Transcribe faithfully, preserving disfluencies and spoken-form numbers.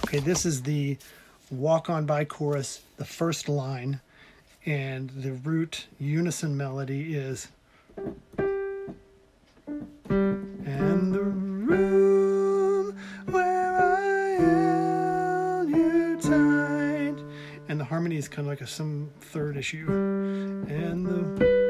Okay, this is the Walk On By chorus, the first line, and the root unison melody is, and the room where I held you tight, and the harmony is kind of like a some third issue, and the